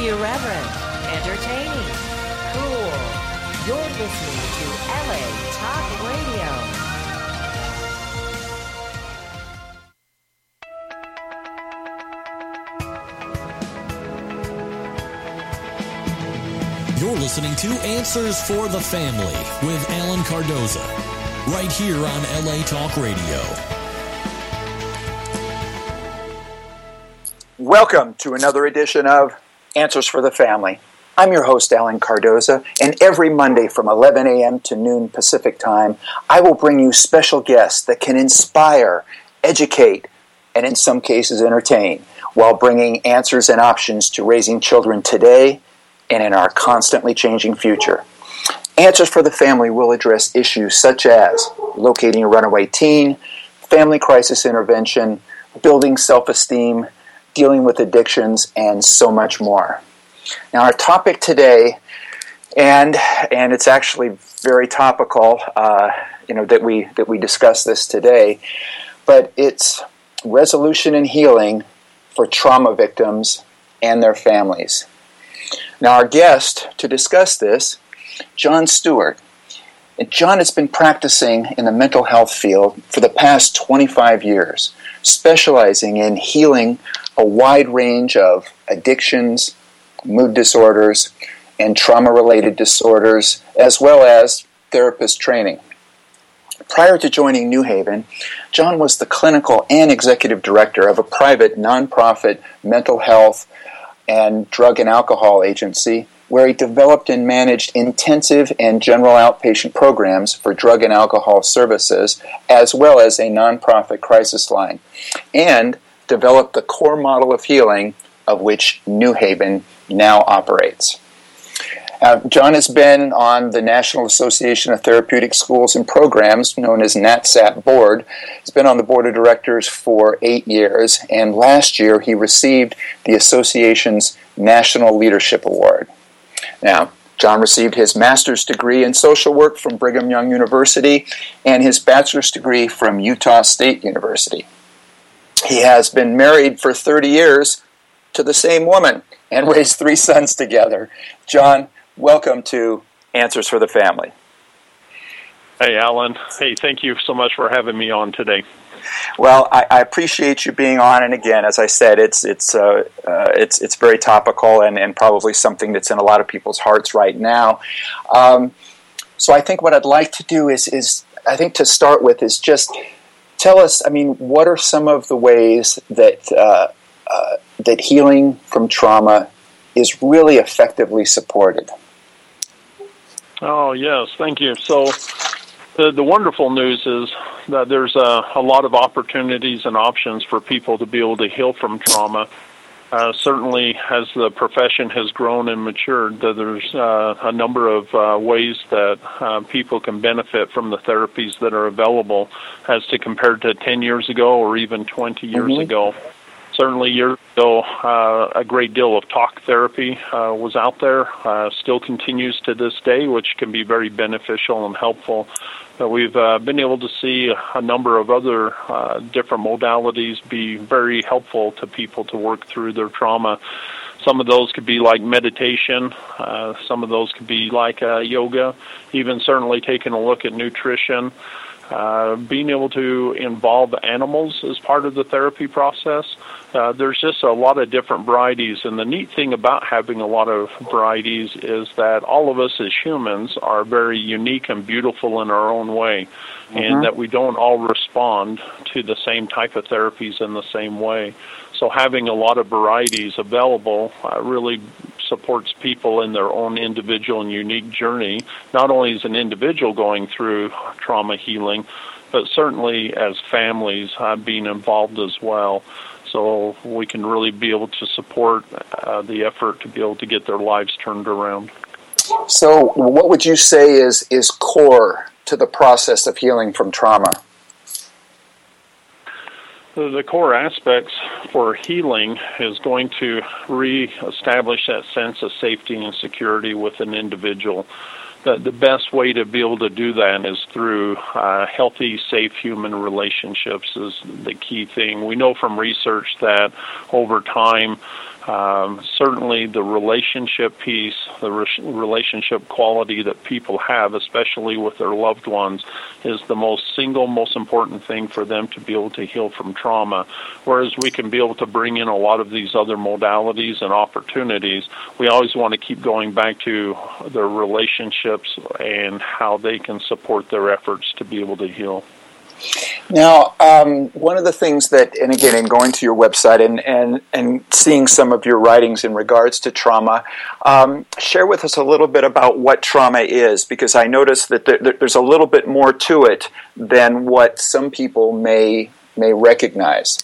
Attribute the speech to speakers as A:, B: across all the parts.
A: Irreverent, entertaining, cool. You're listening to LA Talk Radio.
B: You're listening to Answers for the Family with Alan Cardoza, right here on LA Talk Radio.
C: Welcome to another edition of Answers for the Family. I'm your host, Alan Cardoza, and every Monday from 11 a.m. to noon Pacific Time, I will bring you special guests that can inspire, educate, and in some cases entertain, while bringing answers and options to raising children today and in our constantly changing future. Answers for the Family will address issues such as locating a runaway teen, family crisis intervention, building self-esteem, dealing with addictions, and so much more. Now, our topic today, and it's actually very topical, that we discuss this today, but it's resolution and healing for trauma victims and their families. Now, our guest to discuss this, Jon Stewart. And Jon has been practicing in the mental health field for the past 25 years, specializing in healing a wide range of addictions, mood disorders, and trauma-related disorders, as well as therapist training. Prior to joining New Haven, Jon was the clinical and executive director of a private nonprofit mental health and drug and alcohol agency where he developed and managed intensive and general outpatient programs for drug and alcohol services, as well as a nonprofit crisis line, and developed the core model of healing of which New Haven now operates. Jon has been on the National Association of Therapeutic Schools and Programs, known as NATSAP board. He's been on the board of directors for 8 years, and last year he received the association's National Leadership Award. Now, Jon received his master's degree in social work from Brigham Young University and his bachelor's degree from Utah State University. He has been married for 30 years to the same woman and raised 3 sons together. Jon, welcome to Answers for the Family.
D: Hey, Alan. Hey, thank you so much for having me on today.
C: Well, I appreciate you being on, and again, as I said, it's very topical and probably something that's in a lot of people's hearts right now. So I think what I'd like to do is I think to start with is just tell us, what are some of the ways that that healing from trauma is really effectively supported?
D: Oh, yes, thank you. So the wonderful news is that there's a lot of opportunities and options for people to be able to heal from trauma. Certainly, as the profession has grown and matured, there's a number of ways that people can benefit from the therapies that are available as to compared to 10 years ago or even 20 years ago. Certainly, years ago, a great deal of talk therapy was out there, still continues to this day, which can be very beneficial and helpful. But we've been able to see a number of other different modalities be very helpful to people to work through their trauma. Some of those could be like meditation. Some of those could be like yoga, even certainly taking a look at nutrition. Being able to involve animals as part of the therapy process. There's just a lot of different varieties, and the neat thing about having a lot of varieties is that all of us as humans are very unique and beautiful in our own way, and that we don't all respond to the same type of therapies in the same way. So having a lot of varieties available really supports people in their own individual and unique journey, not only as an individual going through trauma healing, but certainly as families being involved as well. So we can really be able to support the effort to be able to get their lives turned around.
C: So what would you say is core to the process of healing from trauma?
D: The core aspects for healing is going to reestablish that sense of safety and security with an individual. The best way to be able to do that is through healthy, safe human relationships is the key thing. We know from research that over time, certainly the relationship piece, the relationship quality that people have, especially with their loved ones, is the most important thing for them to be able to heal from trauma. Whereas we can be able to bring in a lot of these other modalities and opportunities, we always want to keep going back to their relationships and how they can support their efforts to be able to heal.
C: Now, one of the things that, and again, in going to your website and seeing some of your writings in regards to trauma, share with us a little bit about what trauma is, because I noticed that there's a little bit more to it than what some people may recognize.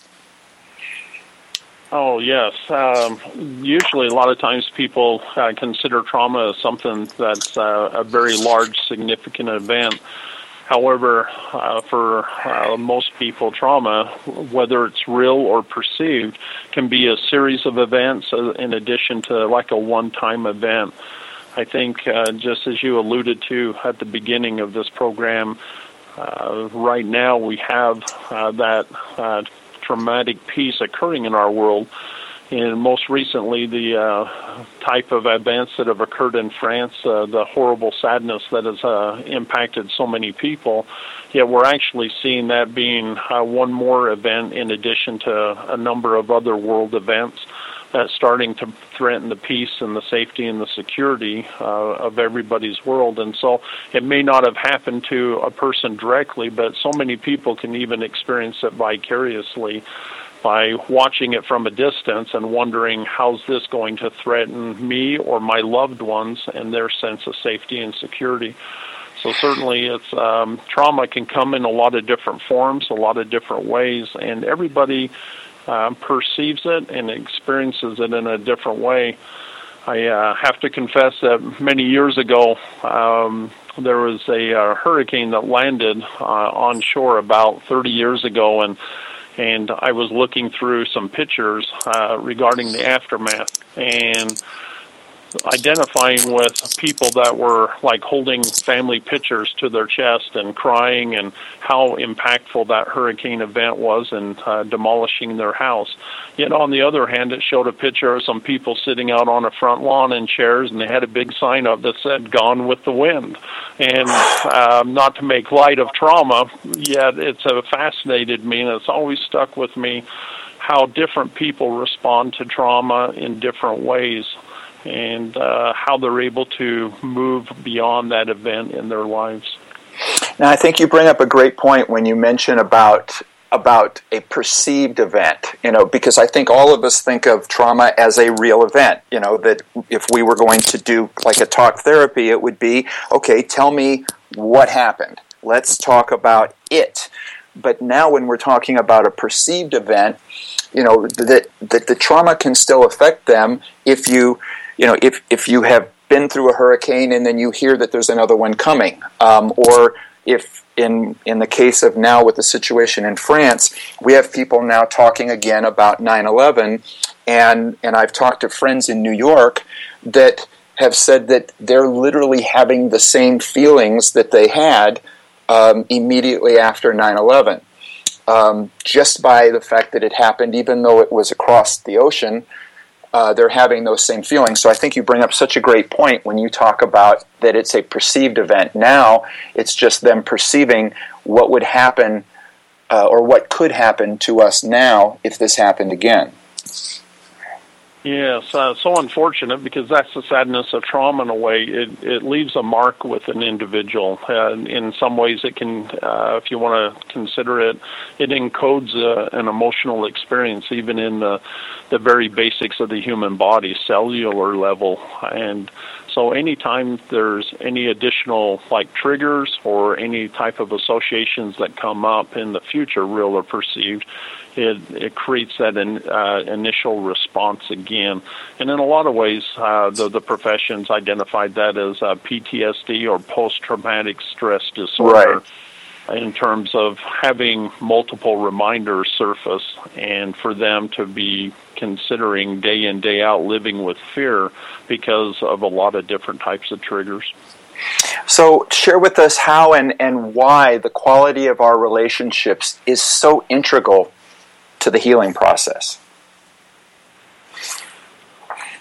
D: Oh, yes. Usually, a lot of times people consider trauma as something that's a very large, significant event. However, for most people, trauma, whether it's real or perceived, can be a series of events in addition to like a one-time event. I think just as you alluded to at the beginning of this program, right now we have that traumatic piece occurring in our world. And most recently, the type of events that have occurred in France, the horrible sadness that has impacted so many people, yet we're actually seeing that being one more event in addition to a number of other world events that's starting to threaten the peace and the safety and the security of everybody's world. And so it may not have happened to a person directly, but so many people can even experience it vicariously by watching it from a distance and wondering, how's this going to threaten me or my loved ones and their sense of safety and security? So certainly it's trauma can come in a lot of different forms, a lot of different ways, and everybody perceives it and experiences it in a different way. I have to confess that many years ago, there was a hurricane that landed on shore about 30 years ago, and I was looking through some pictures regarding the aftermath and identifying with people that were like holding family pictures to their chest and crying, and how impactful that hurricane event was in demolishing their house. Yet on the other hand, it showed a picture of some people sitting out on a front lawn in chairs, and they had a big sign up that said, "Gone with the wind." And not to make light of trauma, yet it's fascinated me, and it's always stuck with me how different people respond to trauma in different ways, and how they're able to move beyond that event in their lives.
C: Now, I think you bring up a great point when you mention about a perceived event, because I think all of us think of trauma as a real event, that if we were going to do like a talk therapy, it would be, okay, tell me what happened. Let's talk about it. But now when we're talking about a perceived event, that the trauma can still affect them if you have been through a hurricane and then you hear that there's another one coming, or if in the case of now with the situation in France, we have people now talking again about 9/11, and I've talked to friends in New York that have said that they're literally having the same feelings that they had immediately after 9/11, just by the fact that it happened, even though it was across the ocean. They're having those same feelings. So I think you bring up such a great point when you talk about that it's a perceived event. Now it's just them perceiving what would happen or what could happen to us now if this happened again.
D: Yes, so unfortunate, because that's the sadness of trauma in a way. It leaves a mark with an individual. In some ways it can, if you want to consider it, it encodes an emotional experience, even in the very basics of the human body, cellular level. And so anytime there's any additional like triggers or any type of associations that come up in the future, real or perceived, it creates that initial response again. And in a lot of ways, the professions identified that as PTSD, or post-traumatic stress disorder, right, in terms of having multiple reminders surface, and for them to be considering day in, day out living with fear because of a lot of different types of triggers.
C: So share with us how and why the quality of our relationships is so integral to the healing process.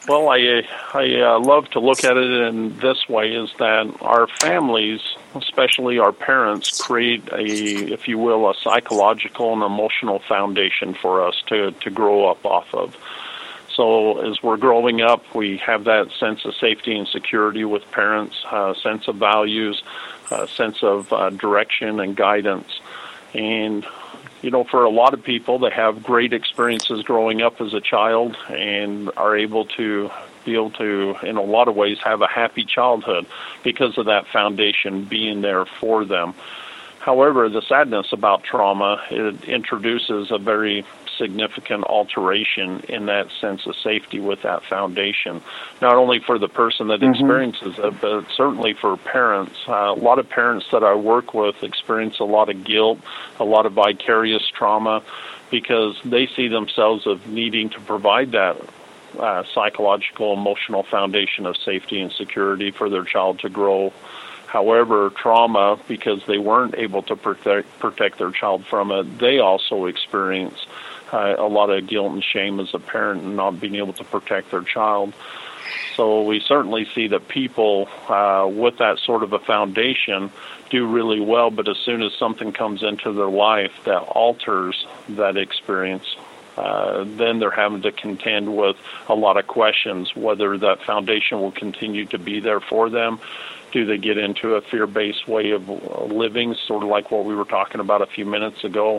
D: Well, I love to look at it in this way, is that our families, especially our parents, create if you will, a psychological and emotional foundation for us to grow up off of. So as we're growing up, we have that sense of safety and security with parents, sense of values, sense of direction and guidance. And for a lot of people, they have great experiences growing up as a child and are able to, in a lot of ways, have a happy childhood because of that foundation being there for them. However, the sadness about trauma, it introduces a very significant alteration in that sense of safety with that foundation, not only for the person that experiences it, but certainly for parents. A lot of parents that I work with experience a lot of guilt, a lot of vicarious trauma, because they see themselves as needing to provide that psychological, emotional foundation of safety and security for their child to grow. However, trauma, because they weren't able to protect their child from it, they also experience a lot of guilt and shame as a parent and not being able to protect their child. So we certainly see that people with that sort of a foundation do really well, but as soon as something comes into their life that alters that experience, then they're having to contend with a lot of questions, whether that foundation will continue to be there for them. Do they get into a fear-based way of living, sort of like what we were talking about a few minutes ago?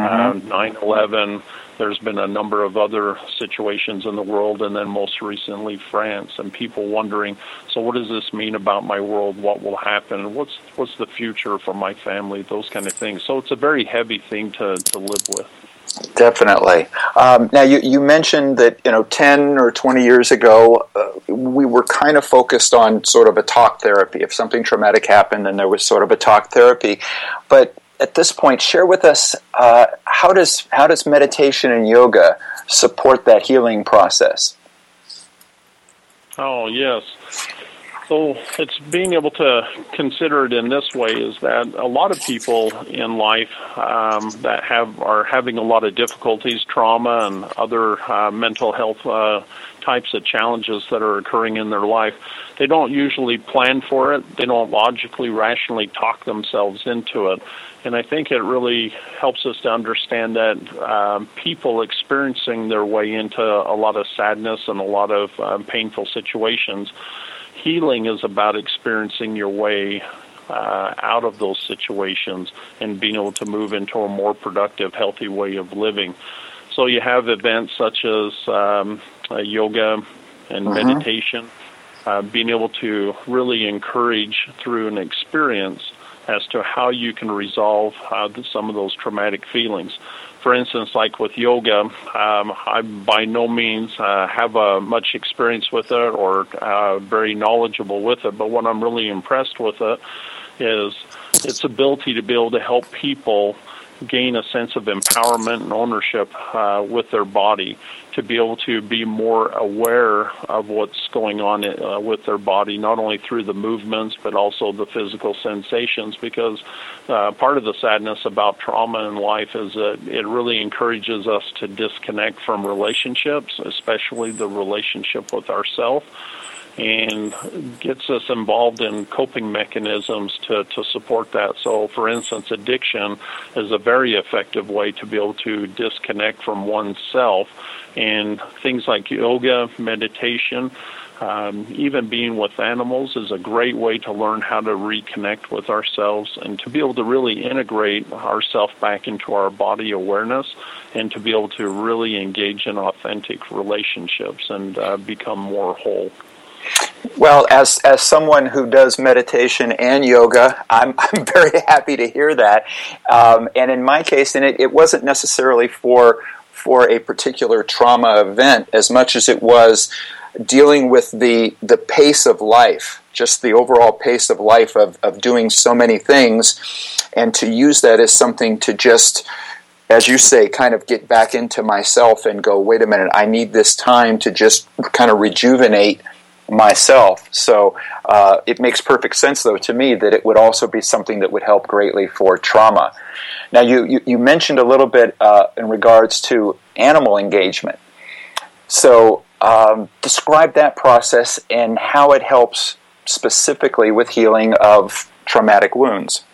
D: 9/11, there's been a number of other situations in the world, and then most recently France, and people wondering, so what does this mean about my world? What will happen? What's the future for my family? Those kind of things. So it's a very heavy thing to live with.
C: Definitely. Now, you mentioned that 10 or 20 years ago, we were kind of focused on sort of a talk therapy. If something traumatic happened, then there was sort of a talk therapy. But at this point, share with us how does meditation and yoga support that healing process?
D: Oh, yes. So it's being able to consider it in this way, is that a lot of people in life that are having a lot of difficulties, trauma and other mental health types of challenges that are occurring in their life, they don't usually plan for it. They don't logically, rationally talk themselves into it. And I think it really helps us to understand that people experiencing their way into a lot of sadness and a lot of painful situations, healing is about experiencing your way out of those situations and being able to move into a more productive, healthy way of living. So you have events such as yoga and meditation, being able to really encourage through an experience as to how you can resolve some of those traumatic feelings. For instance, like with yoga, I by no means have much experience with it or very knowledgeable with it, but what I'm really impressed with it is its ability to be able to help people gain a sense of empowerment and ownership with their body, to be able to be more aware of what's going on with their body, not only through the movements but also the physical sensations, because part of the sadness about trauma in life is that it really encourages us to disconnect from relationships, especially the relationship with ourselves, and gets us involved in coping mechanisms to support that. So, for instance, addiction is a very effective way to be able to disconnect from oneself, and things like yoga, meditation, even being with animals is a great way to learn how to reconnect with ourselves and to be able to really integrate ourselves back into our body awareness and to be able to really engage in authentic relationships and become more whole.
C: Well, as someone who does meditation and yoga, I'm very happy to hear that. And in my case, and it wasn't necessarily for a particular trauma event as much as it was dealing with the pace of life, just the overall pace of life of doing so many things, and to use that as something to just, as you say, kind of get back into myself and go, wait a minute, I need this time to just kind of rejuvenate myself. So it makes perfect sense, though, to me that it would also be something that would help greatly for trauma. Now, you mentioned a little bit in regards to animal engagement. So Describe that process and how it helps specifically with healing of traumatic wounds.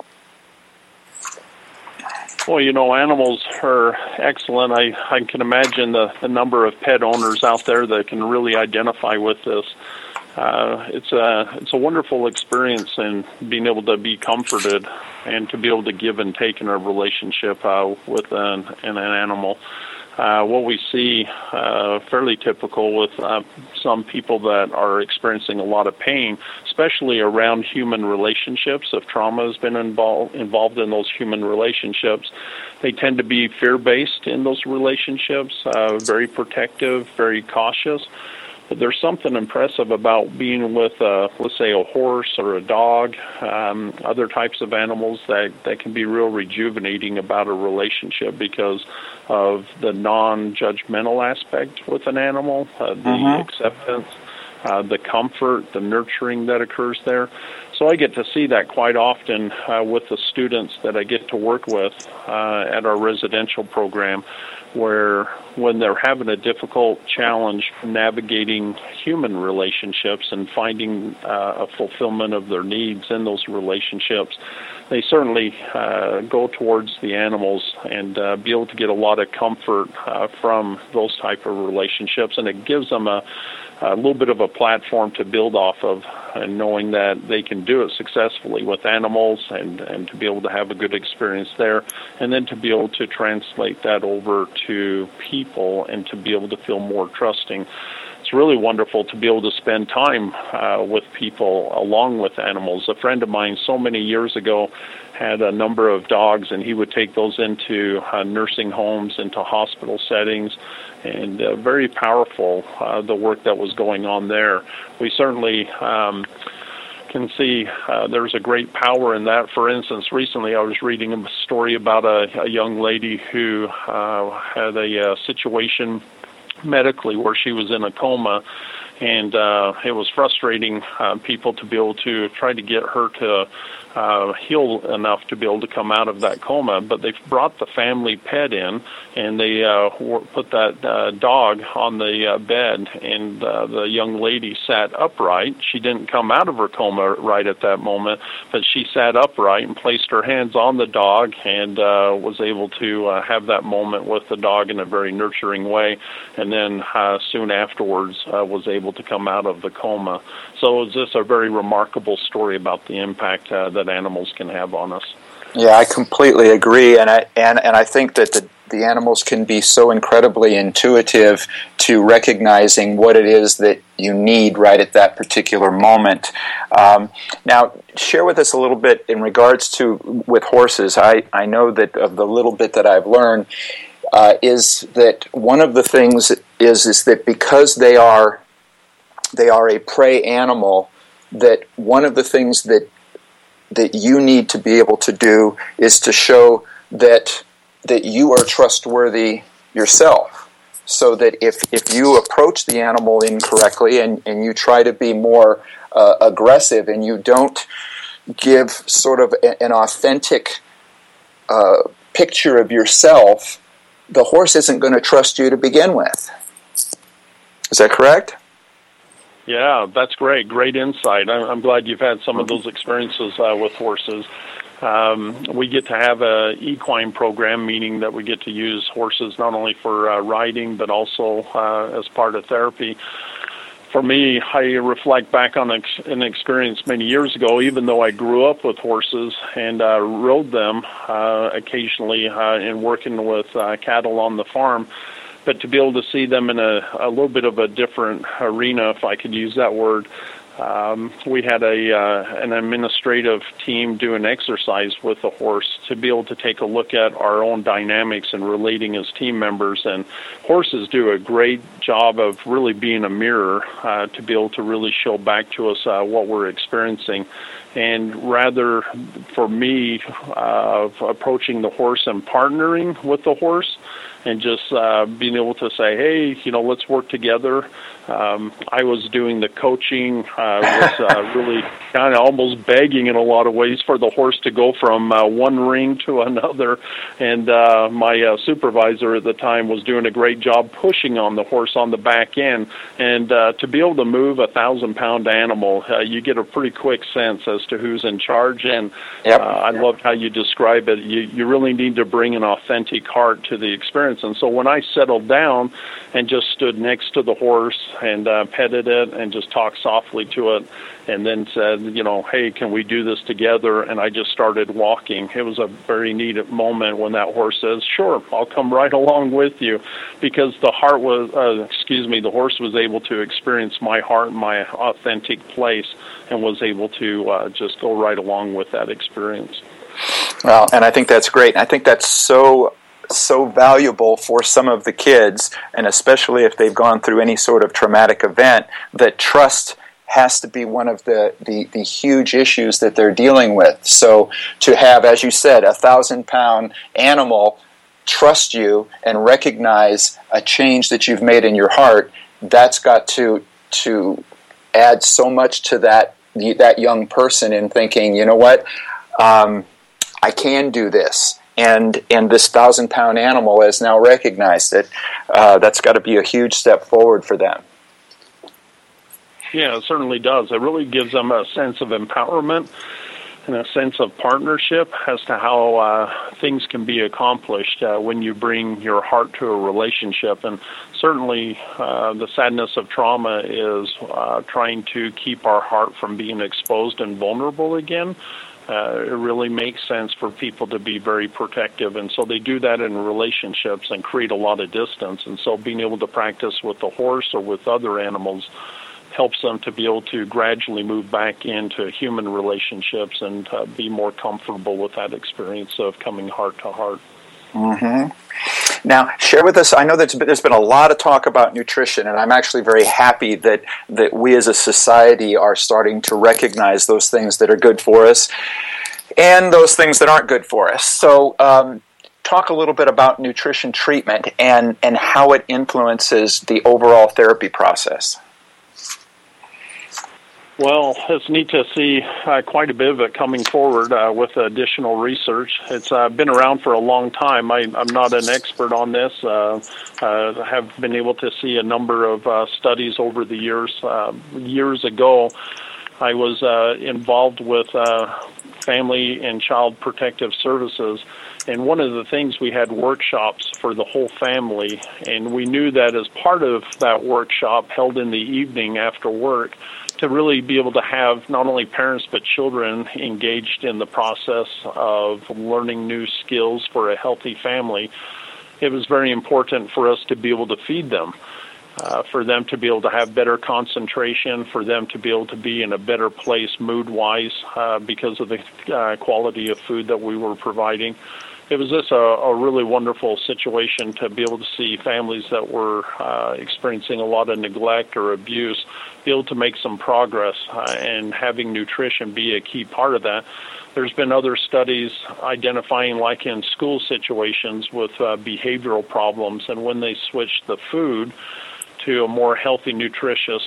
D: Well, animals are excellent. I can imagine the number of pet owners out there that can really identify with this. It's a wonderful experience in being able to be comforted and to be able to give and take in a relationship with an animal. What we see fairly typical with some people that are experiencing a lot of pain, especially around human relationships. If trauma has been involved in those human relationships, they tend to be fear-based in those relationships, very protective, very cautious. But there's something impressive about being with, let's say, a horse or a dog, other types of animals that can be real rejuvenating about a relationship because of the non-judgmental aspect with an animal, the acceptance, the comfort, the nurturing that occurs there. So I get to see that quite often with the students that I get to work with at our residential program, where when they're having a difficult challenge navigating human relationships and finding a fulfillment of their needs in those relationships, they certainly go towards the animals and be able to get a lot of comfort from those type of relationships, and it gives them a little bit of a platform to build off of, and knowing that they can do it successfully with animals and to be able to have a good experience there, and then to be able to translate that over to people and to be able to feel more trusting. It's really wonderful to be able to spend time with people along with animals. A friend of mine so many years ago had a number of dogs, and he would take those into nursing homes, into hospital settings, and very powerful, the work that was going on there. We certainly can see there's a great power in that. For instance, recently I was reading a story about a young lady who had a situation medically where she was in a coma, and it was frustrating people to be able to try to get her to heal enough to be able to come out of that coma. But they brought the family pet in, and they put that dog on the bed, and the young lady sat upright. She didn't come out of her coma right at that moment, but she sat upright and placed her hands on the dog and was able to have that moment with the dog in a very nurturing way, and then soon afterwards was able to come out of the coma. So it's just a very remarkable story about the impact that animals can have on us.
C: Yeah, I completely agree, and I think that the animals can be so incredibly intuitive to recognizing what it is that you need right at that particular moment. Now, share with us a little bit in regards to with horses. I know that of the little bit that I've learned is that one of the things is that because they are a prey animal, that one of the things that you need to be able to do is to show that you are trustworthy yourself, so that if you approach the animal incorrectly and you try to be more aggressive and you don't give sort of an authentic picture of yourself, the horse isn't going to trust you to begin with. Is that correct?
D: Yeah, that's great. Great insight. I'm glad you've had some of those experiences with horses. We get to have a equine program, meaning that we get to use horses not only for riding, but also as part of therapy. For me, I reflect back on an experience many years ago, even though I grew up with horses and rode them occasionally in working with cattle on the farm. But to be able to see them in a little bit of a different arena, if I could use that word, we had an administrative team do an exercise with the horse to be able to take a look at our own dynamics and relating as team members. And horses do a great job of really being a mirror to be able to really show back to us what we're experiencing. And rather, for me, approaching the horse and partnering with the horse, and just being able to say, hey, let's work together. I was doing the coaching. I was really kind of almost begging in a lot of ways for the horse to go from one ring to another. And my supervisor at the time was doing a great job pushing on the horse on the back end. And to be able to move a 1,000-pound animal, you get a pretty quick sense as to who's in charge. And I loved how you describe it. You really need to bring an authentic heart to the experience. And so when I settled down and just stood next to the horse and petted it and just talked softly to it and then said, hey, can we do this together? And I just started walking. It was a very neat moment when that horse says, sure, I'll come right along with you, because the horse was able to experience my heart, my authentic place, and was able to just go right along with that experience.
C: Well, and I think that's great. I think that's so valuable for some of the kids, and especially if they've gone through any sort of traumatic event, that trust has to be one of the huge issues that they're dealing with. So to have, as you said, a 1,000-pound animal trust you and recognize a change that you've made in your heart, that's got to add so much to that young person in thinking, you know what, I can do this. And this 1,000-pound animal has now recognized it. That's got to be a huge step forward for them.
D: Yeah, it certainly does. It really gives them a sense of empowerment and a sense of partnership as to how things can be accomplished when you bring your heart to a relationship. And certainly the sadness of trauma is trying to keep our heart from being exposed and vulnerable again. It really makes sense for people to be very protective, and so they do that in relationships and create a lot of distance. And so being able to practice with the horse or with other animals helps them to be able to gradually move back into human relationships and be more comfortable with that experience of coming heart to heart.
C: Mm-hmm. Now, share with us, I know that there's been a lot of talk about nutrition, and I'm actually very happy that we as a society are starting to recognize those things that are good for us and those things that aren't good for us. So talk a little bit about nutrition treatment and how it influences the overall therapy process.
D: Well, it's neat to see quite a bit of it coming forward with additional research. It's been around for a long time. I'm not an expert on this. I have been able to see a number of studies over the years. Years ago, I was involved with Family and Child Protective Services, and one of the things, we had workshops for the whole family, and we knew that as part of that workshop held in the evening after work, to really be able to have not only parents but children engaged in the process of learning new skills for a healthy family, it was very important for us to be able to feed them, for them to be able to have better concentration, for them to be able to be in a better place mood-wise because of the quality of food that we were providing. It was just a really wonderful situation to be able to see families that were experiencing a lot of neglect or abuse be able to make some progress and having nutrition be a key part of that. There's been other studies identifying, like in school situations with behavioral problems, and when they switch the food to a more healthy, nutritious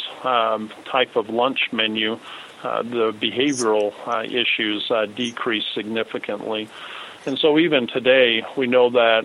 D: type of lunch menu, the behavioral issues decrease significantly. And so even today, we know that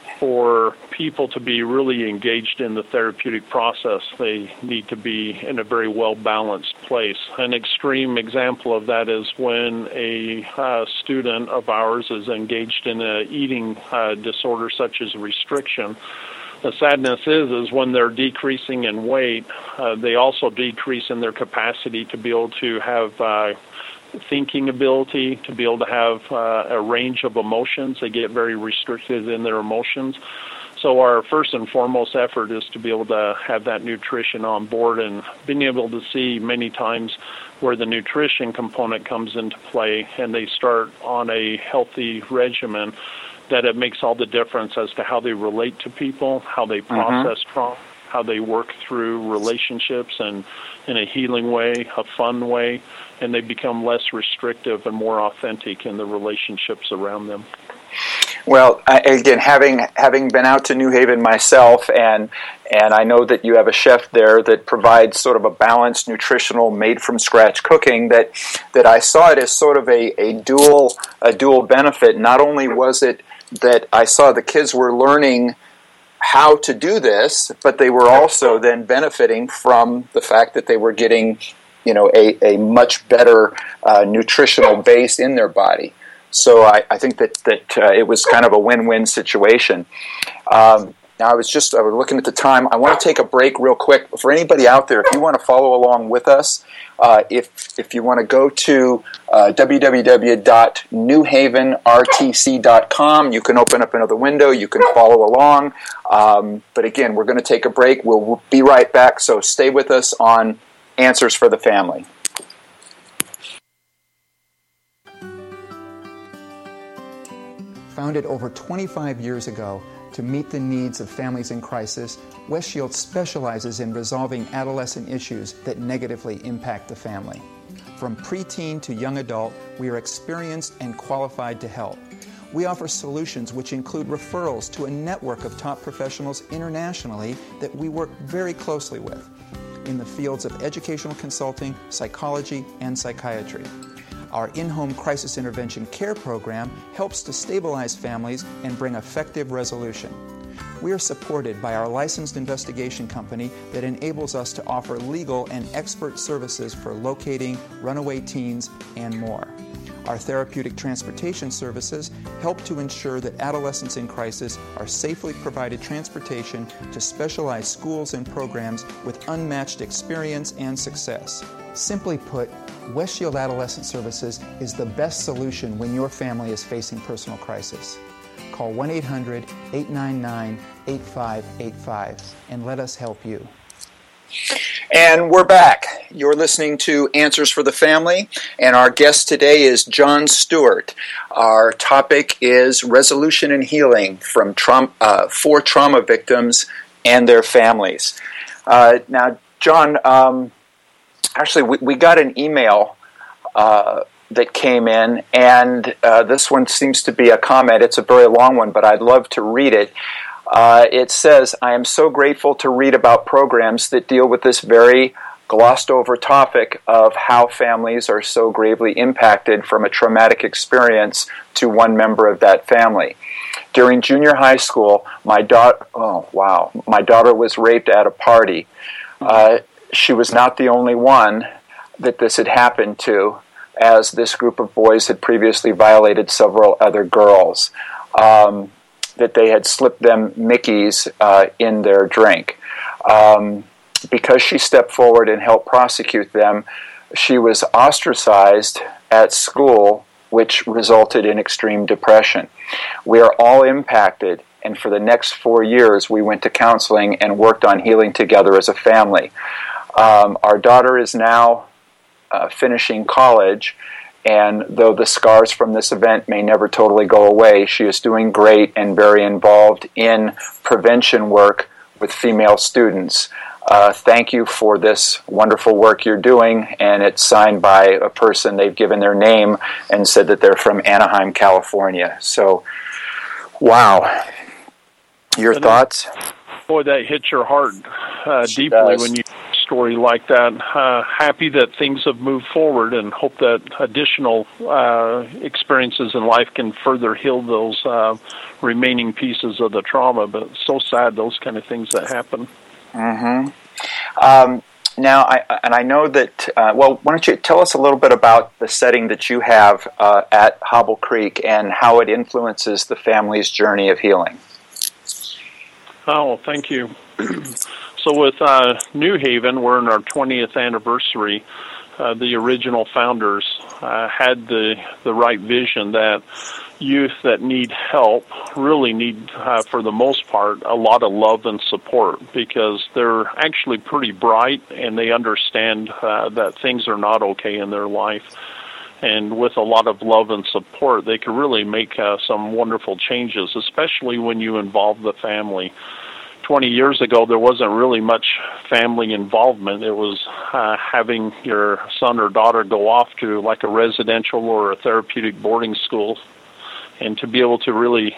D: for people to be really engaged in the therapeutic process, they need to be in a very well-balanced place. An extreme example of that is when a student of ours is engaged in an eating disorder such as restriction. The sadness is when they're decreasing in weight, they also decrease in their capacity to be able to have thinking ability, to be able to have a range of emotions. They get very restricted in their emotions. So our first and foremost effort is to be able to have that nutrition on board, and being able to see many times where the nutrition component comes into play and they start on a healthy regimen, that it makes all the difference as to how they relate to people, how they process trauma, how they work through relationships and in a healing way, a fun way, and they become less restrictive and more authentic in the relationships around them.
C: Well, again, having been out to New Haven myself, and I know that you have a chef there that provides sort of a balanced, nutritional, made-from-scratch cooking, that I saw it as sort of a dual benefit. Not only was it that I saw the kids were learning how to do this, but they were also then benefiting from the fact that they were getting, a much better nutritional base in their body. So I think that it was kind of a win-win situation. Now I was looking at the time. I want to take a break real quick. For anybody out there, if you want to follow along with us, if you want to go to www.newhavenrtc.com, you can open up another window. You can follow along. But again, we're going to take a break. We'll be right back. So stay with us on Answers for the Family. Founded over 25 years ago to meet the needs of families in crisis, West Shield specializes in resolving adolescent issues that negatively impact the family. From preteen to young adult, we are experienced and qualified to help. We offer solutions which include referrals to a network of top professionals internationally that we work very closely with in the fields of educational consulting, psychology, and psychiatry. Our in-home crisis intervention care program helps to stabilize families and bring effective resolution. We are supported by our licensed investigation company that enables us to offer legal and expert services for locating runaway teens and more. Our therapeutic transportation services help to ensure that adolescents in crisis are safely provided transportation to specialized schools and programs with unmatched experience and success. Simply put, West Shield Adolescent Services is the best solution when your family is facing personal crisis. Call 1-800-899-8585 and let us help you. And we're back. You're listening to Answers for the Family, and our guest today is Jon Stewart. Our topic is resolution and healing for trauma victims and their families. Now, Jon, actually, we got an email that came in, and this one seems to be a comment. It's a very long one, but I'd love to read it. It says, I am so grateful to read about programs that deal with this very glossed over topic of how families are so gravely impacted from a traumatic experience to one member of that family. During junior high school, my daughter was raped at a party. She was not the only one that this had happened to, as this group of boys had previously violated several other girls, that they had slipped them Mickeys in their drink. Because she stepped forward and helped prosecute them, she was ostracized at school, which resulted in extreme depression. We are all impacted, and for the next 4 years we went to counseling and worked on healing together as a family. Our daughter is now finishing college, and though the scars from this event may never totally go away, she is doing great and very involved in prevention work with female students. Thank you for this wonderful work you're doing, and it's signed by a person. They've given their name and said that they're from Anaheim, California. So, wow. Your thoughts?
D: Boy, that hits your heart deeply when you story like that. Happy that things have moved forward, and hope that additional experiences in life can further heal those remaining pieces of the trauma. But it's so sad, those kind of things that happen.
C: Mm-hmm. Now, I know that, why don't you tell us a little bit about the setting that you have at Hobble Creek and how it influences the family's journey of healing?
D: Oh, thank you. So with New Haven, we're in our 20th anniversary. The original founders had the right vision that youth that need help really need, for the most part, a lot of love and support, because they're actually pretty bright and they understand that things are not okay in their life. And with a lot of love and support, they can really make some wonderful changes, especially when you involve the family. 20 years ago, there wasn't really much family involvement. It was having your son or daughter go off to like a residential or a therapeutic boarding school, and to be able to really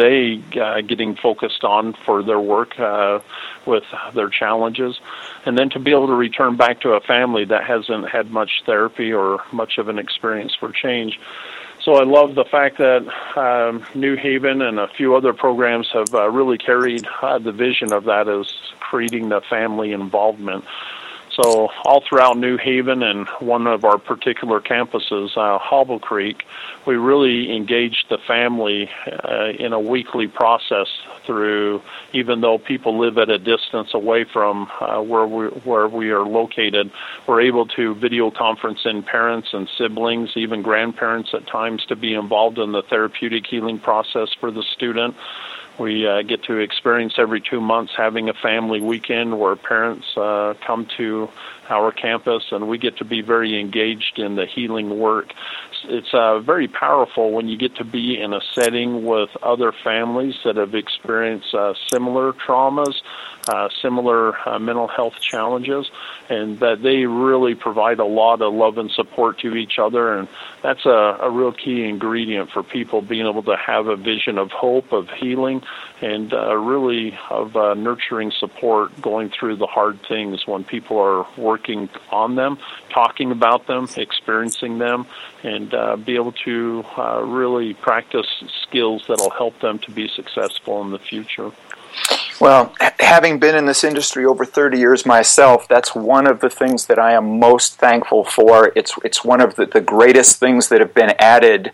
D: getting focused on for their work with their challenges, and then to be able to return back to a family that hasn't had much therapy or much of an experience for change. So I love the fact that New Haven and a few other programs have really carried the vision of that as creating the family involvement. So all throughout New Haven and one of our particular campuses, Hobble Creek, we really engaged the family in a weekly process through, even though people live at a distance away from where we are located, we're able to video conference in parents and siblings, even grandparents at times, to be involved in the therapeutic healing process for the student. We get to experience every 2 months having a family weekend where parents come to our campus, and we get to be very engaged in the healing work. It's very powerful when you get to be in a setting with other families that have experienced similar traumas, similar mental health challenges, and that they really provide a lot of love and support to each other. And that's a real key ingredient for people being able to have a vision of hope, of healing, and really of nurturing support going through the hard things when people are working on them, talking about them, experiencing them, and be able to really practice skills that will help them to be successful in the future.
C: Well, having been in this industry over 30 years myself, that's one of the things that I am most thankful for. It's one of the greatest things that have been added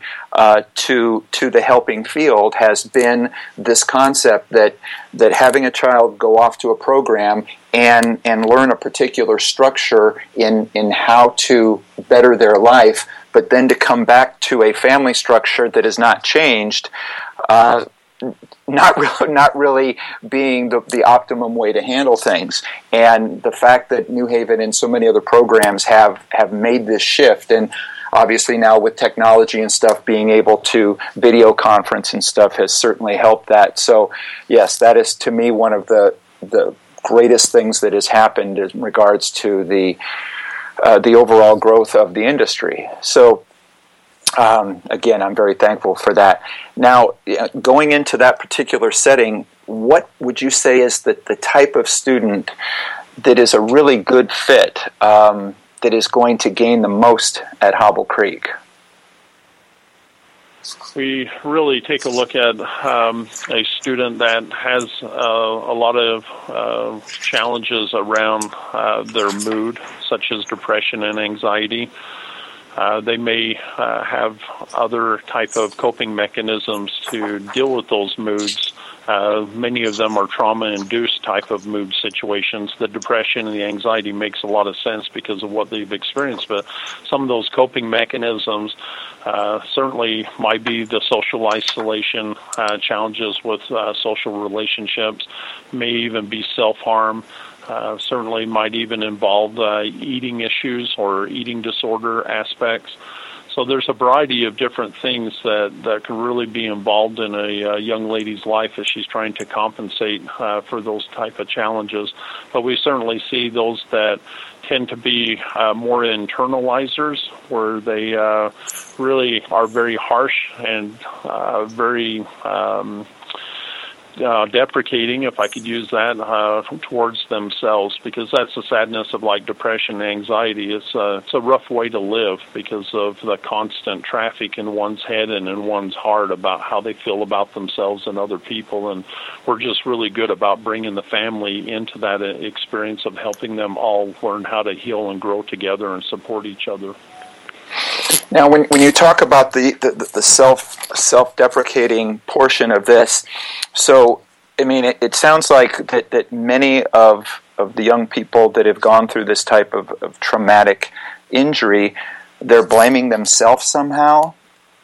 C: to the helping field has been this concept that having a child go off to a program and learn a particular structure in how to better their life, but then to come back to a family structure that is not changed, not really being the optimum way to handle things. And the fact that New Haven and so many other programs have made this shift, and obviously now with technology and stuff, being able to video conference and stuff has certainly helped that. So yes, that is to me one of the greatest things that has happened in regards to the overall growth of the industry. So again, I'm very thankful for that. Now, going into that particular setting, what would you say is the type of student that is a really good fit, that is going to gain the most at Hobble Creek?
D: We really take a look at a student that has a lot of challenges around their mood, such as depression and anxiety. They may have other type of coping mechanisms to deal with those moods. Many of them are trauma-induced type of mood situations. The depression and the anxiety makes a lot of sense because of what they've experienced, but some of those coping mechanisms certainly might be the social isolation, challenges with social relationships, may even be self-harm. Certainly might even involve eating issues or eating disorder aspects. So there's a variety of different things that can really be involved in a young lady's life as she's trying to compensate for those type of challenges. But we certainly see those that tend to be more internalizers, where they really are very harsh and very deprecating, if I could use that, towards themselves, because that's the sadness of like depression and anxiety. It's a rough way to live because of the constant traffic in one's head and in one's heart about how they feel about themselves and other people. And we're just really good about bringing the family into that experience of helping them all learn how to heal and grow together and support each other.
C: Now, when you talk about the self-deprecating portion of this, so I mean, it sounds like that many of the young people that have gone through this type of traumatic injury, they're blaming themselves somehow.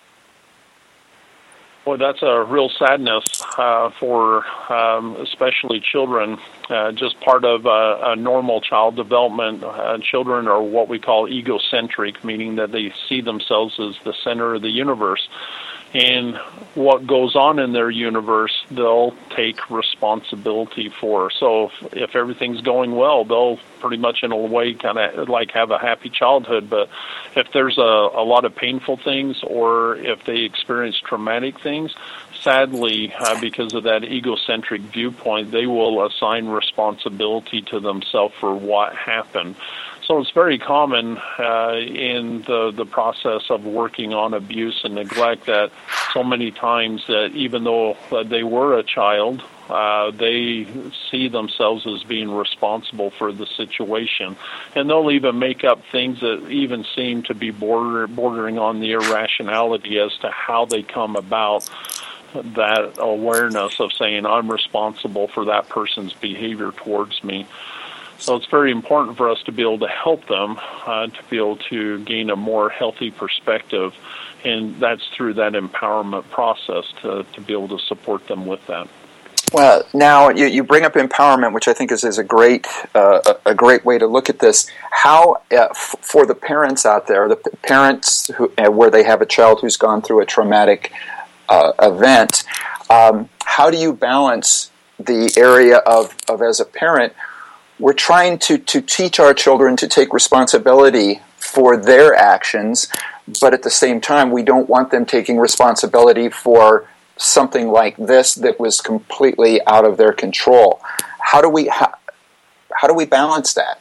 D: Well, that's a real sadness for especially children. Just part of a normal child development. Children are what we call egocentric, meaning that they see themselves as the center of the universe. And what goes on in their universe, they'll take responsibility for. So if everything's going well, they'll pretty much in a way kind of like have a happy childhood. But if there's a lot of painful things, or if they experience traumatic things, sadly, because of that egocentric viewpoint, they will assign responsibility to themselves for what happened. So it's very common in the process of working on abuse and neglect that so many times that even though they were a child, they see themselves as being responsible for the situation. And they'll even make up things that even seem to be bordering on the irrationality as to how they come about that awareness of saying, I'm responsible for that person's behavior towards me. So it's very important for us to be able to help them to be able to gain a more healthy perspective, and that's through that empowerment process to be able to support them with that.
C: Well, now you bring up empowerment, which I think is a great way to look at this. How for the parents out there, the parents where they have a child who's gone through a traumatic event, how do you balance the area of as a parent, we're trying to teach our children to take responsibility for their actions, but at the same time, we don't want them taking responsibility for something like this that was completely out of their control. How do we balance that?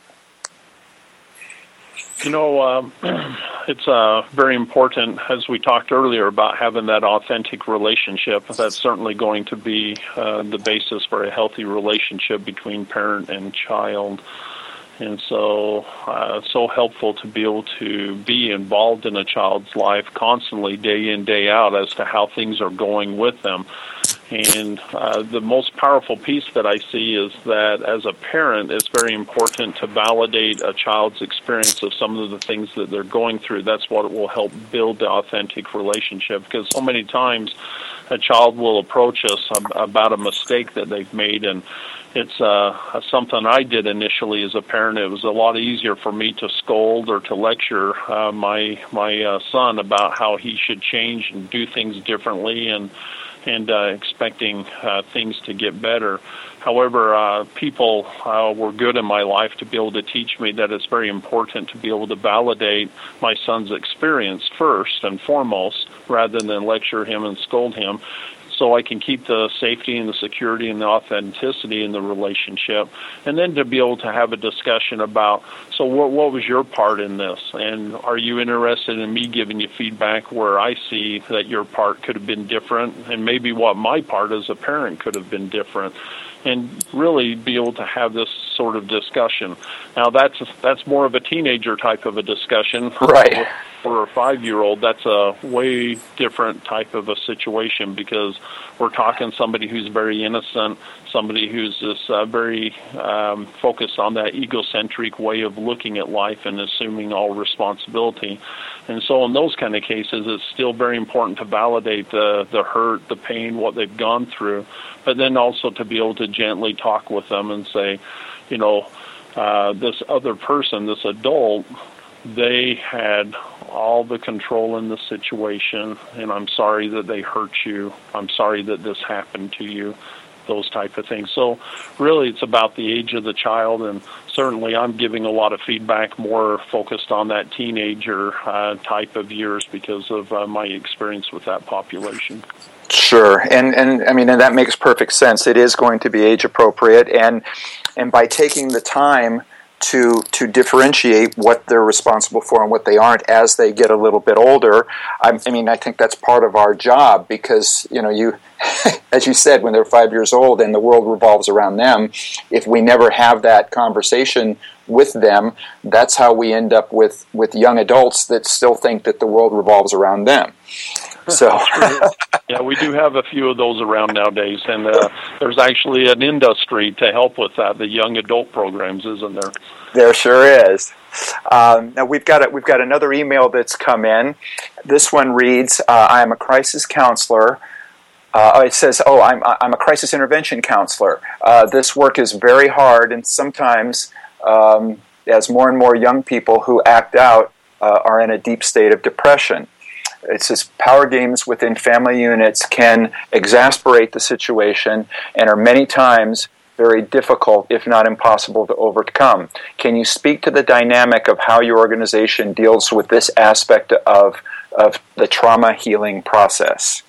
D: You know, it's very important, as we talked earlier, about having that authentic relationship. That's certainly going to be the basis for a healthy relationship between parent and child. And so it's so helpful to be able to be involved in a child's life constantly, day in, day out, as to how things are going with them. And the most powerful piece that I see is that as a parent, it's very important to validate a child's experience of some of the things that they're going through. That's what will help build the authentic relationship, because so many times a child will approach us about a mistake that they've made, and it's something I did initially as a parent. It was a lot easier for me to scold or to lecture my son about how he should change and do things differently, and expecting things to get better. However, people were good in my life to be able to teach me that it's very important to be able to validate my son's experience first and foremost, rather than lecture him and scold him, so I can keep the safety and the security and the authenticity in the relationship, and then to be able to have a discussion about, so what was your part in this, and are you interested in me giving you feedback where I see that your part could have been different, and maybe what my part as a parent could have been different, and really be able to have this sort of discussion. Now that's more of a teenager type of a discussion.
C: Right.
D: For a 5-year-old, that's a way different type of a situation, because we're talking somebody who's very innocent, somebody who's just very focused on that egocentric way of looking at life and assuming all responsibility. And so in those kind of cases, it's still very important to validate the hurt, the pain, what they've gone through, but then also to be able to gently talk with them and say, you know, this other person, this adult, they had all the control in the situation, and I'm sorry that they hurt you. I'm sorry that this happened to you, those type of things. So really it's about the age of the child, and certainly I'm giving a lot of feedback more focused on that teenager type of years because of my experience with that population.
C: Sure, and I mean, and that makes perfect sense. It is going to be age appropriate, and by taking the time to differentiate what they're responsible for and what they aren't as they get a little bit older. I mean, I think that's part of our job, because, you know, you, as you said, when they're 5 years old and the world revolves around them, if we never have that conversation with them, that's how we end up with young adults that still think that the world revolves around them. So,
D: yeah, we do have a few of those around nowadays, and there's actually an industry to help with that, the young adult programs, isn't there?
C: There sure is. Now we've got another email that's come in. This one reads, "I am a crisis counselor." It says, "Oh, I'm a crisis intervention counselor. This work is very hard, and sometimes, as more and more young people who act out are in a deep state of depression. It's just power games within family units can exasperate the situation and are many times very difficult, if not impossible, to overcome. Can you speak to the dynamic of how your organization deals with this aspect of the trauma healing process?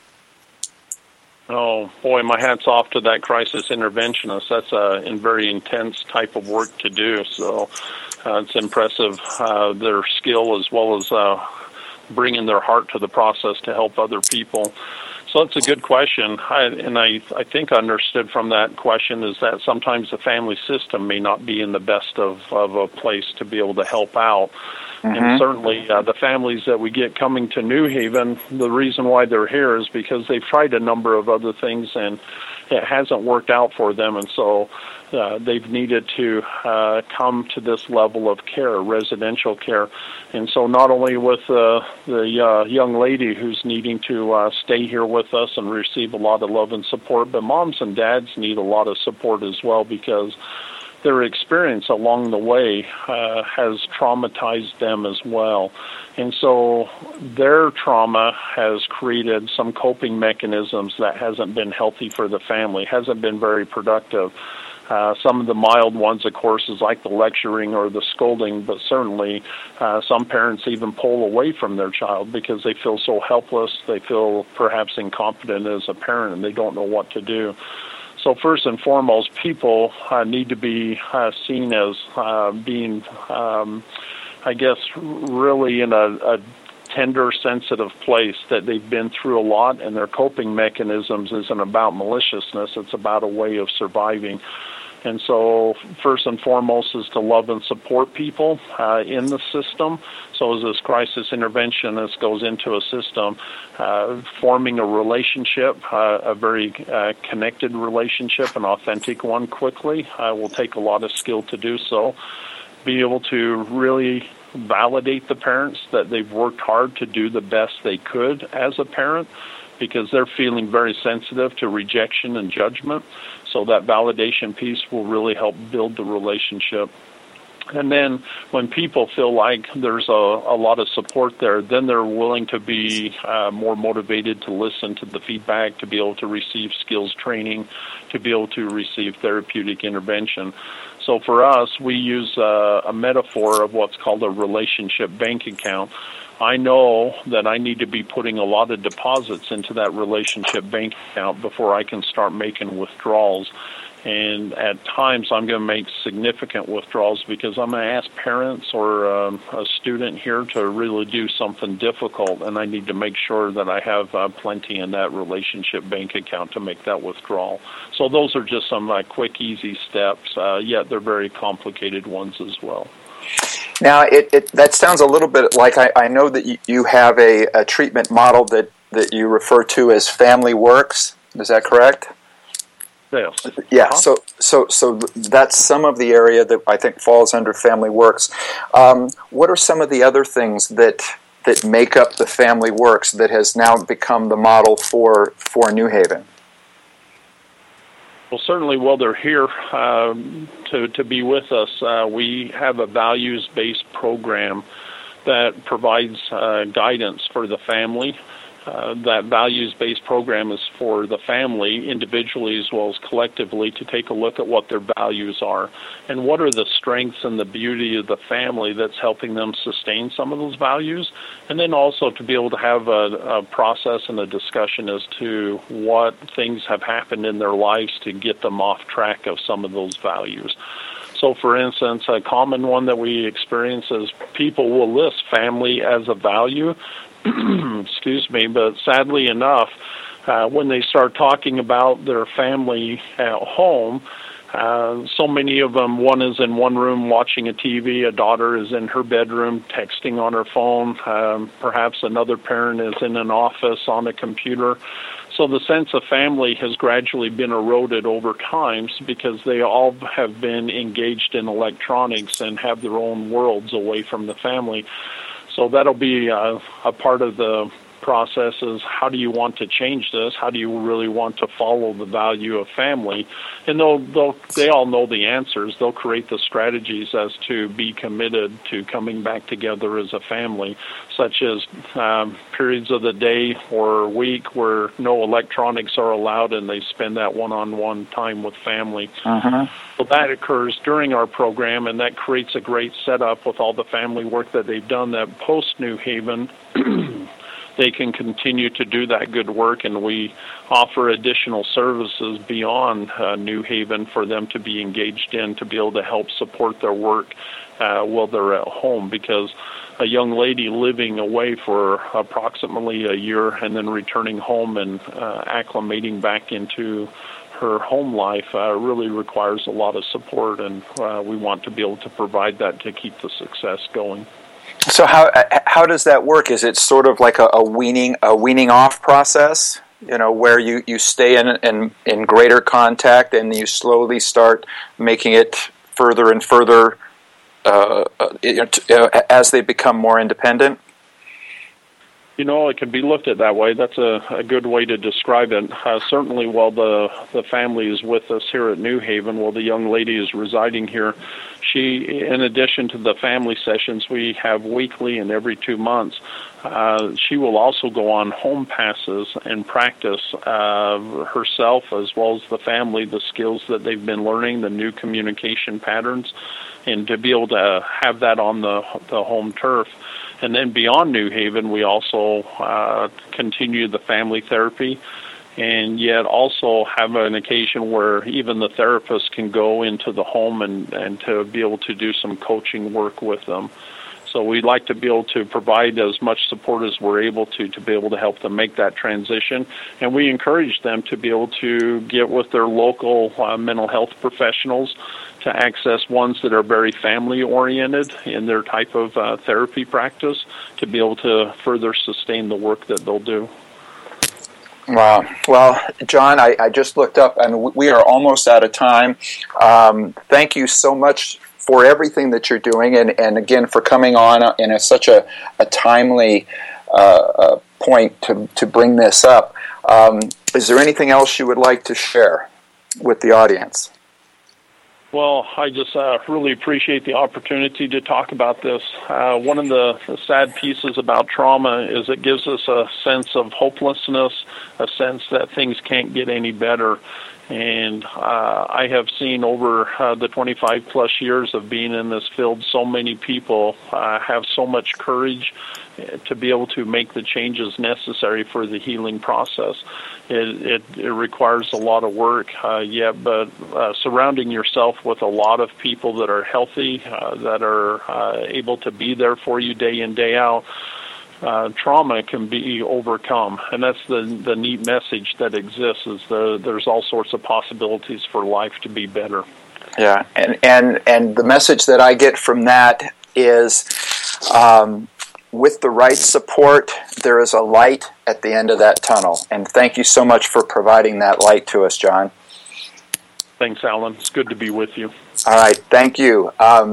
D: Oh, boy, my hat's off to that crisis interventionist. That's a very intense type of work to do. So it's impressive, their skill as well as bringing their heart to the process to help other people. So it's a good question. I think I understood from that question is that sometimes the family system may not be in the best of a place to be able to help out. Mm-hmm. And certainly the families that we get coming to New Haven, the reason why they're here is because they've tried a number of other things and it hasn't worked out for them. And so they've needed to come to this level of care, residential care. And so not only with the young lady who's needing to stay here with us and receive a lot of love and support, but moms and dads need a lot of support as well because their experience along the way has traumatized them as well. And so their trauma has created some coping mechanisms that hasn't been healthy for the family, hasn't been very productive. Some of the mild ones, of course, is like the lecturing or the scolding, but certainly some parents even pull away from their child because they feel so helpless, they feel perhaps incompetent as a parent, and they don't know what to do. So first and foremost, people need to be seen as being, I guess, really in a tender, sensitive place, that they've been through a lot, and their coping mechanisms isn't about maliciousness, it's about a way of surviving. And so first and foremost is to love and support people in the system. So as this crisis interventionist goes into a system, forming a relationship, a very connected relationship, an authentic one quickly, will take a lot of skill to do so. Be able to really validate the parents that they've worked hard to do the best they could as a parent, because they're feeling very sensitive to rejection and judgment. So that validation piece will really help build the relationship. And then when people feel like there's a lot of support there, then they're willing to be more motivated to listen to the feedback, to be able to receive skills training, to be able to receive therapeutic intervention. So for us, we use a metaphor of what's called a relationship bank account. I know that I need to be putting a lot of deposits into that relationship bank account before I can start making withdrawals. And at times I'm going to make significant withdrawals because I'm going to ask parents or a student here to really do something difficult, and I need to make sure that I have plenty in that relationship bank account to make that withdrawal. So those are just some quick, easy steps, yet they're very complicated ones as well.
C: Now, that sounds a little bit like I know that you have a treatment model that you refer to as Family Works. Is that correct?
D: Yes.
C: Yeah. So that's some of the area that I think falls under Family Works. What are some of the other things that make up the Family Works that has now become the model for New Haven?
D: Well, certainly while they're here to be with us, we have a values-based program that provides guidance for the family. That values-based program is for the family, individually as well as collectively, to take a look at what their values are and what are the strengths and the beauty of the family that's helping them sustain some of those values, and then also to be able to have a process and a discussion as to what things have happened in their lives to get them off track of some of those values. So, for instance, a common one that we experience is people will list family as a value, excuse me, but sadly enough, when they start talking about their family at home, so many of them, one is in one room watching a TV, a daughter is in her bedroom texting on her phone, perhaps another parent is in an office on a computer. So the sense of family has gradually been eroded over time because they all have been engaged in electronics and have their own worlds away from the family. So that'll be a part of the process is, how do you want to change this? How do you really want to follow the value of family? And they all know the answers. They'll create the strategies as to be committed to coming back together as a family, such as periods of the day or week where no electronics are allowed and they spend that one-on-one time with family. So that occurs during our program, and that creates a great setup with all the family work that they've done, that post-New Haven they can continue to do that good work, and we offer additional services beyond New Haven for them to be engaged in, to be able to help support their work while they're at home, because a young lady living away for approximately a year and then returning home and acclimating back into her home life really requires a lot of support, and we want to be able to provide that to keep the success going.
C: So how does that work? Is it sort of like a weaning off process, where you stay in greater contact and you slowly start making it further and further as they become more independent?
D: It can be looked at that way. That's a good way to describe it. Certainly, while the family is with us here at New Haven, while the young lady is residing here, she, in addition to the family sessions we have weekly and every 2 months, she will also go on home passes and practice herself as well as the family, the skills that they've been learning, the new communication patterns, and to be able to have that on the home turf. And then beyond New Haven, we also continue the family therapy, and yet also have an occasion where even the therapist can go into the home and to be able to do some coaching work with them. So we'd like to be able to provide as much support as we're able to be able to help them make that transition. And we encourage them to be able to get with their local mental health professionals to access ones that are very family-oriented in their type of therapy practice, to be able to further sustain the work that they'll do.
C: Wow. Well, John, I just looked up, and we are almost out of time. Thank you so much for everything that you're doing, and again, for coming on in such a timely point to bring this up. Is there anything else you would like to share with the audience?
D: Well, I just really appreciate the opportunity to talk about this. One of the sad pieces about trauma is it gives us a sense of hopelessness, a sense that things can't get any better. And I have seen over the 25-plus years of being in this field, so many people have so much courage to be able to make the changes necessary for the healing process. It requires a lot of work, but surrounding yourself with a lot of people that are healthy, that are able to be there for you day in, day out, trauma can be overcome. And that's the neat message that exists, is there's all sorts of possibilities for life to be better.
C: Yeah, and the message that I get from that is, with the right support, there is a light at the end of that tunnel. And thank you so much for providing that light to us, John.
D: Thanks, Alan. It's good to be with you.
C: All right, thank you.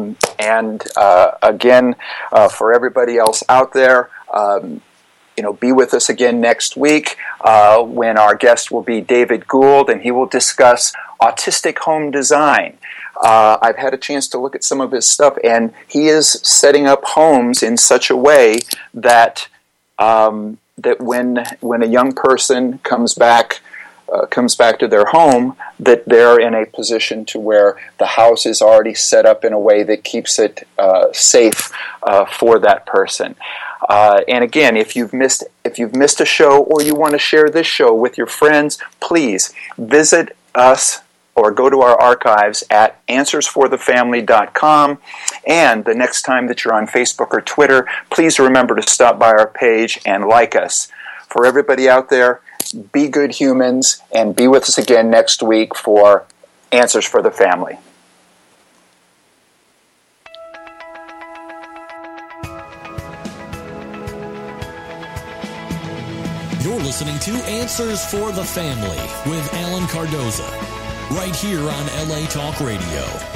C: Again, for everybody else out there, be with us again next week when our guest will be David Gould, and he will discuss autistic home design. I've had a chance to look at some of his stuff, and he is setting up homes in such a way that that when a young person comes back to their home, that they're in a position to where the house is already set up in a way that keeps it safe for that person. And again, if you've missed a show, or you want to share this show with your friends, please visit us or go to our archives at answersforthefamily.com. And the next time that you're on Facebook or Twitter, please remember to stop by our page and like us. For everybody out there, be good humans, and be with us again next week for Answers for the Family.
B: You're listening to Answers for the Family with Alan Cardoza, right here on LA Talk Radio.